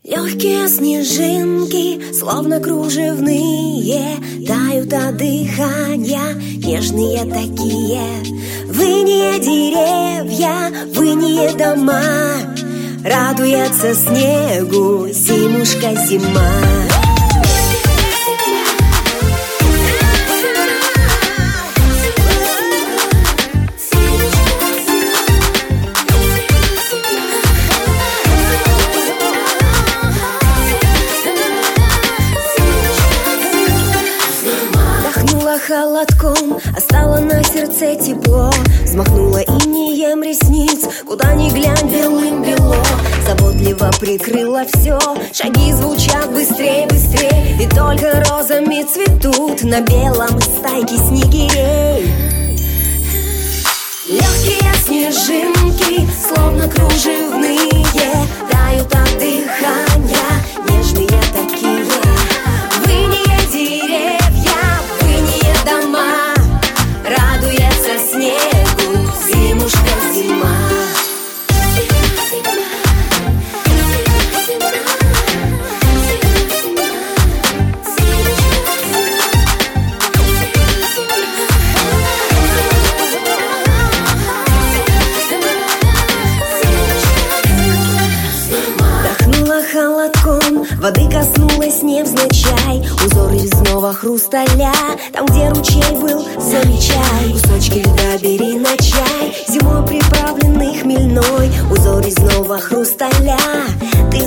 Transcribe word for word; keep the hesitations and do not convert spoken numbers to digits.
Легкие снежинки, словно кружевные, тают от дыхания, нежные такие. Вы не деревья, вы не дома, радуется снегу зимушка зима. Холодком, а стало на сердце тепло. Взмахнула инеем ресниц, куда ни глянь, белым бело. Заботливо прикрыла все, шаги звучат быстрее, быстрее. И только розами цветут на белом стайке снегирей. Легкие снежинки, словно кружевные, тают от дыхания, нежные такие. Вы не деревья, дома, радуется снегу зимушка зима. Дохнула холодком, воды коснулась невзначай. Узор резного хрусталя, там, где ручей был, замечай. Кусочки льда бери на чай, зимой приправленный хмельной. Узор резного хрусталя, ты